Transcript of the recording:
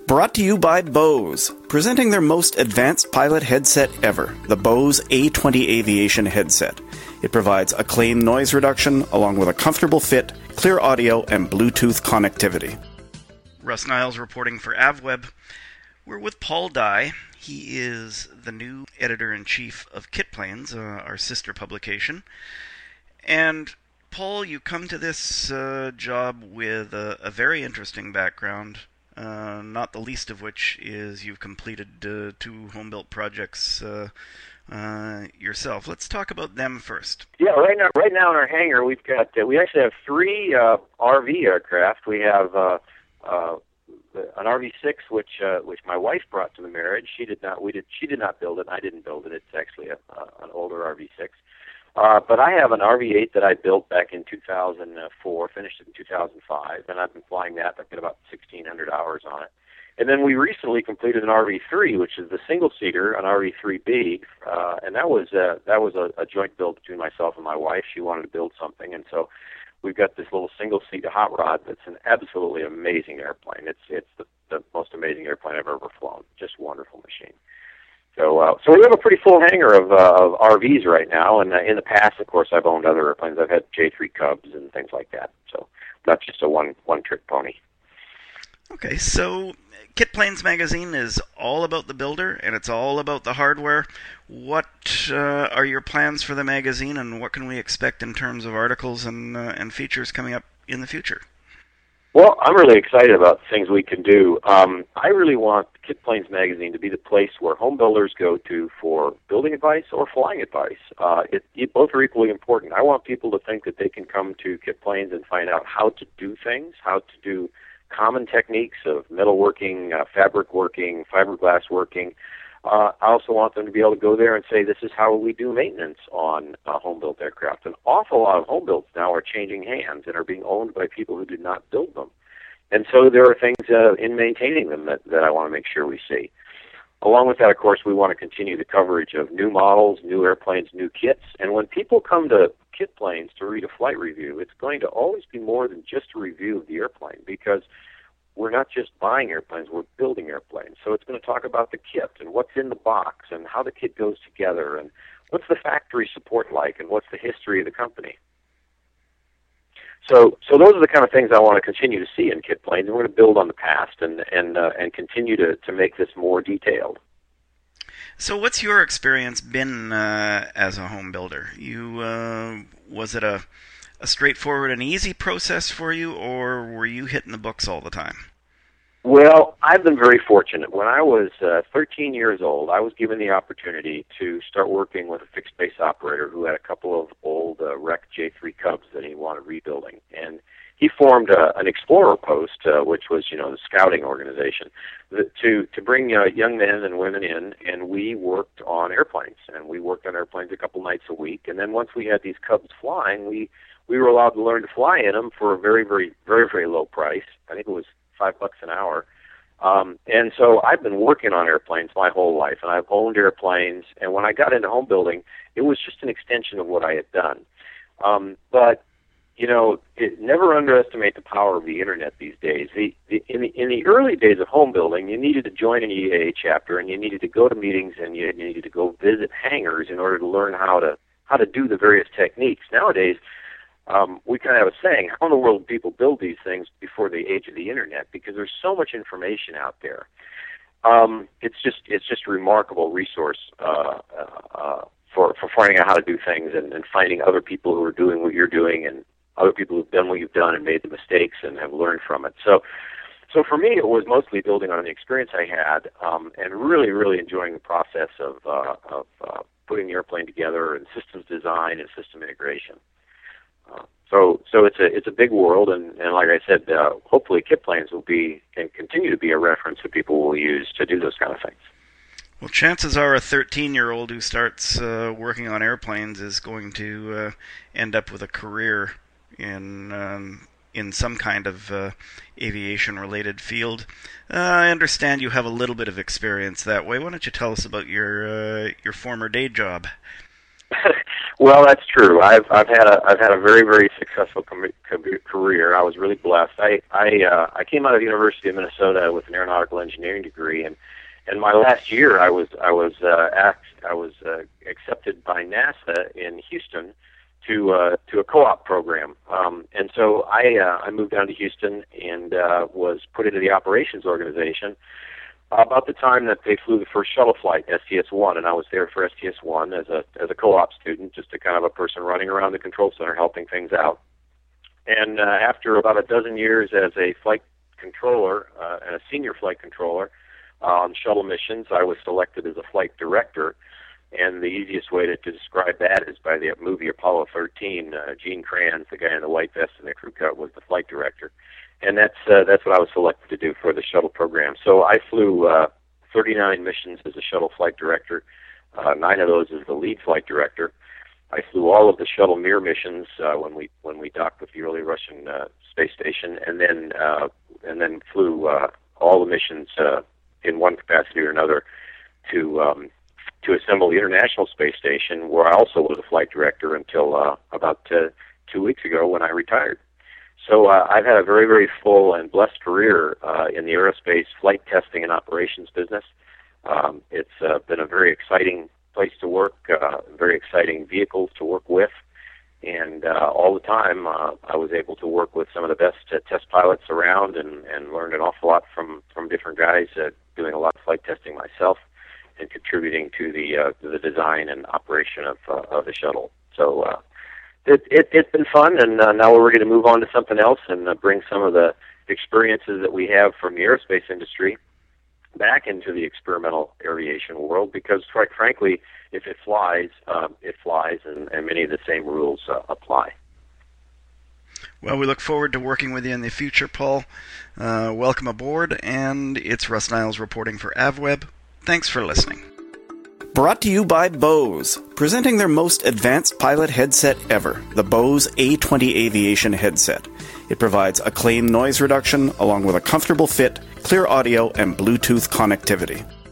Brought to you by Bose, presenting their most advanced pilot headset ever, the Bose A20 Aviation headset. It provides acclaimed noise reduction, along with a comfortable fit, clear audio, and Bluetooth connectivity. Russ Niles reporting for AvWeb. We're with Paul Dye. He is the new editor-in-chief of KitPlanes, our sister publication. And Paul, you come to this job with a very interesting background, not the least of which is you've completed 2 home-built projects yourself. Let's talk about them first. Yeah, right now in our hangar we actually have 3 RV aircraft. We have an RV6 which my wife brought to the marriage. She did not build it. I didn't build it. It's actually an older RV6. But I have an RV8 that I built back in 2004, finished it in 2005, and I've been flying that. I've got about 1,600 hours on it. And then we recently completed an RV3, which is the single-seater, an RV3B, and that was a joint build between myself and my wife. She wanted to build something, and so we've got this little single-seat hot rod that's an absolutely amazing airplane. It's the most amazing airplane I've ever flown. Just wonderful machine. So we have a pretty full hangar of RVs right now, and in the past, of course, I've owned other airplanes. I've had J3 Cubs and things like that, so not just a one-trick pony. Okay, so KitPlanes magazine is all about the builder, and it's all about the hardware. What are your plans for the magazine, and what can we expect in terms of articles and features coming up in the future? Well, I'm really excited about the things we can do. I really want KitPlanes magazine to be the place where home builders go to for building advice or flying advice. Both are equally important. I want people to think that they can come to KitPlanes and find out how to do things, how to do common techniques of metalworking, fabric working, fiberglass working. I also want them to be able to go there and say, this is how we do maintenance on home-built aircraft. An awful lot of home-builts now are changing hands and are being owned by people who did not build them. And so there are things in maintaining them that I want to make sure we see. Along with that, of course, we want to continue the coverage of new models, new airplanes, new kits. And when people come to KitPlanes to read a flight review, it's going to always be more than just a review of the airplane, because we're not just buying airplanes, we're building airplanes. So it's going to talk about the kit and what's in the box and how the kit goes together and what's the factory support like and what's the history of the company. So those are the kind of things I want to continue to see in KitPlanes, and we're going to build on the past and continue to make this more detailed. So what's your experience been as a home builder? Was it a straightforward and easy process for you, or were you hitting the books all the time? Well, I've been very fortunate. When I was 13 years old, I was given the opportunity to start working with a fixed-base operator who had a couple of old wrecked J3 Cubs that he wanted rebuilding. And he formed an Explorer Post, which was, the scouting organization, to bring young men and women in, and we worked on airplanes. And we worked on airplanes a couple nights a week. And then once we had these Cubs flying, we were allowed to learn to fly in them for a very, very, very, very low price. I think it was $5 an hour. And so I've been working on airplanes my whole life, and I've owned airplanes. And when I got into home building, it was just an extension of what I had done. But never underestimate the power of the internet these days. In the early days of home building, you needed to join an EAA chapter, and you needed to go to meetings, and you needed to go visit hangars in order to learn how to do the various techniques. Nowadays, we kind of have a saying, how in the world do people build these things before the age of the internet? Because there's so much information out there. It's just a remarkable resource for finding out how to do things and finding other people who are doing what you're doing and other people who've done what you've done and made the mistakes and have learned from it. So for me, it was mostly building on the experience I had and really, really enjoying the process of putting the airplane together and systems design and system integration. So it's a big world, and like I said, hopefully KitPlanes can continue to be a reference that people will use to do those kind of things. Well, chances are a 13-year-old who starts working on airplanes is going to end up with a career in some kind of aviation-related field. I understand you have a little bit of experience that way. Why don't you tell us about your former day job? Well, that's true. I've had a very, very successful career. I was really blessed. I came out of the University of Minnesota with an aeronautical engineering degree, and my last year I was accepted by NASA in Houston to a co-op program, and so I moved down to Houston and was put into the operations organization about the time that they flew the first shuttle flight, STS-1, and I was there for STS-1 as a co-op student, just a kind of a person running around the control center helping things out. And after about a dozen years as a flight controller and a senior flight controller on shuttle missions, I was selected as a flight director. And the easiest way to describe that is by the movie Apollo 13. Gene Kranz, the guy in the white vest and the crew cut, was the flight director. And that's what I was selected to do for the shuttle program. So I flew 39 missions as a shuttle flight director, 9 of those as the lead flight director. I flew all of the shuttle Mir missions when we docked with the early Russian space station, and then flew all the missions in one capacity or another to assemble the International Space Station, where I also was a flight director until about 2 weeks ago when I retired. So I've had a very, very full and blessed career in the aerospace flight testing and operations business. It's been a very exciting place to work, very exciting vehicles to work with, and all the time I was able to work with some of the best test pilots around and learned an awful lot from different guys doing a lot of flight testing myself and contributing to the design and operation of the shuttle. So it's been fun, and now we're ready to move on to something else and bring some of the experiences that we have from the aerospace industry back into the experimental aviation world, because quite frankly, if it flies, and many of the same rules apply. Well, we look forward to working with you in the future, Paul. Welcome aboard, and it's Russ Niles reporting for AvWeb. Thanks for listening. Brought to you by Bose, presenting their most advanced pilot headset ever, the Bose A20 Aviation headset. It provides acclaimed noise reduction along with a comfortable fit, clear audio, and Bluetooth connectivity.